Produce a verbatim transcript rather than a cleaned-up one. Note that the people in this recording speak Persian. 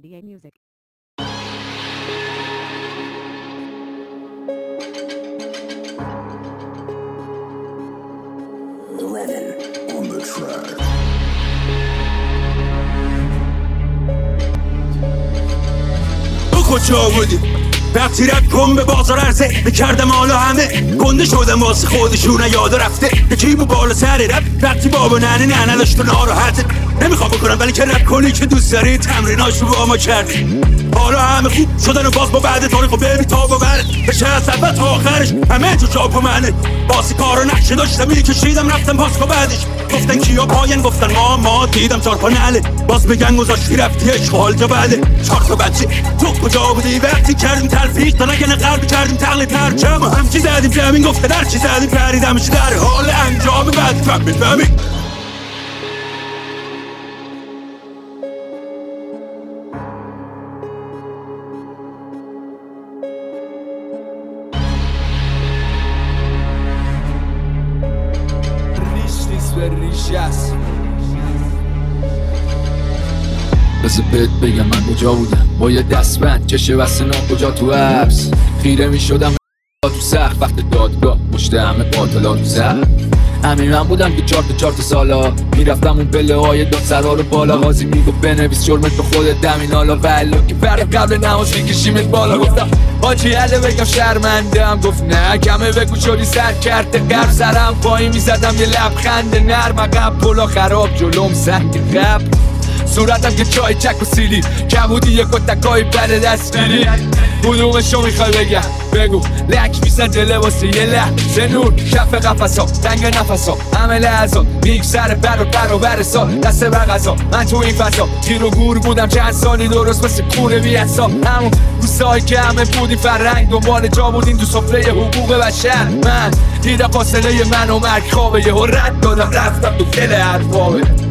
D A Music. Lennon on the track. تو کجا بودی؟ وقتی رد کن به بازار عرضه میکردم حالا همه گنده شدم واسه خودشونه یاد رفته یکی بو بالا سر رب وقتی بابا ننه نه نداشت و ناراحته نمیخوام بکنم ولی که رب کنی که دوست داری تمریناشو با ما کردی حالا همه خوب شدن و باز با بعد تاریخ و ببین تا ببره بشه از اول تا آخرش همه تو جا پا منه باسی کارو نقشه داشتم میکشیدم رفتم پاسکو بعدش گفتن کیا پاین گفتن ما ما دیدم چار پا نله باز بگن گذاشتی رفتی اشغال جا بعده چار تا بچه تو کجا بودی وقتی کردیم تلفیق تا نگنه قلبی کردیم تقلید پرچم هم چی زدیم زمین گفته در چی زدیم پریدمش در حال انجام بعد فهمید فهمید ریش است بذار بهت بگم من کجا بودم با یه دستبند چشه واسه نام کجا تو حبس خیره می شدم تو سخت وقت دادگاه مشت همه قاتلا تو سخت همین من بودم که چارت چارت سالا میرفتم اون پله های داد سرا رو بالا قاضی میگو بنویس جرمت به خودت دمین حالا ولو که فرق قبل نماز میکشیمت بالا گفتم حاجی عله بگم شرمندم گفت نه کمه بگو شدی سر کرده قرب سرم پایین میزدم یه لبخند نرم عقب پلا خراب جلوم سنگ خب صورتم که چای چک و سیلی کمودی یه کتکای بره دستگیری کدومشو میخوای بگم بگو لک میزنجه لباسی یه لحظه نور کف قفصا تنگ نفسا همه لحظات میگذره بر و بر و بر سال دست بر غذا من تو این فضا گیر و گور بودم چند سالی درست مثل کور بیعصا همون روزایی که همه بودیم فرنگ دنبال جا بودیم تو سفره حقوق بشر من دیدم فاصله من و مرگ خوابه یه رد دادم رفتم تو دل حرفابه